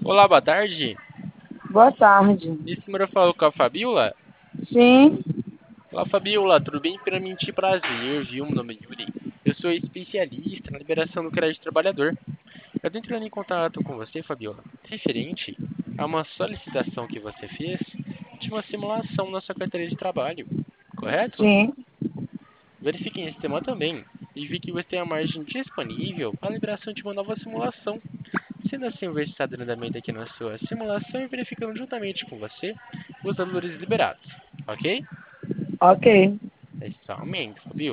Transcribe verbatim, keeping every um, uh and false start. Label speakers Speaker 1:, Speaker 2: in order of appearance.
Speaker 1: Olá, boa tarde.
Speaker 2: Boa tarde.
Speaker 1: Esse número falou com a Fabiola?
Speaker 2: Sim,
Speaker 1: Olá, Fabiola, tudo bem? Primeiramente, prazer, viu? Meu nome é Yuri. Eu sou especialista na liberação do crédito trabalhador. Eu estou entrando em contato com você, Fabiola, referente a uma solicitação que você fez de uma simulação na sua carteira de trabalho, correto?
Speaker 2: sim.
Speaker 1: Verifiquei esse tema também e vi que você tem a margem disponível para a liberação de uma nova simulação. Sendo assim, eu vou estar dando andamento aqui na sua simulação e verificando juntamente com você os valores liberados, ok?
Speaker 2: Ok.
Speaker 1: É só um momento, Fabio.